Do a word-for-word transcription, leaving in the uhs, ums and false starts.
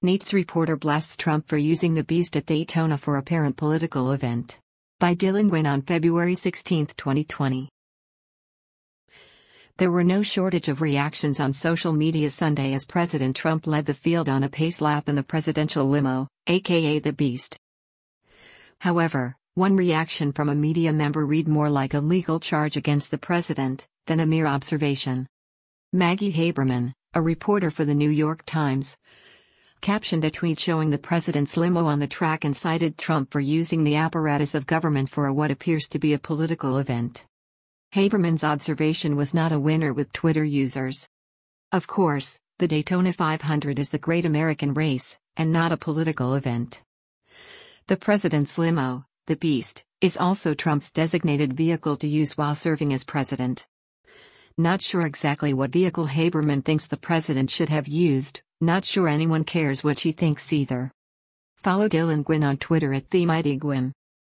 Nate's reporter blasts Trump for using the Beast at Daytona for apparent political event. By Dylan Gwynn on February sixteenth, twenty twenty. There were no shortage of reactions on social media Sunday as President Trump led the field on a pace lap in the presidential limo, aka the Beast. However, one reaction from a media member read more like a legal charge against the president than a mere observation. Maggie Haberman, a reporter for the New York Times, captioned a tweet showing the president's limo on the track and cited Trump for using the apparatus of government for what appears to be a political event. Haberman's observation was not a winner with Twitter users. Of course, the Daytona five hundred is the great American race, and not a political event. The president's limo, the Beast, is also Trump's designated vehicle to use while serving as president. Not sure exactly what vehicle Haberman thinks the president should have used, not sure anyone cares what she thinks either. Follow Dylan Gwynn on Twitter at TheMightyGwynn.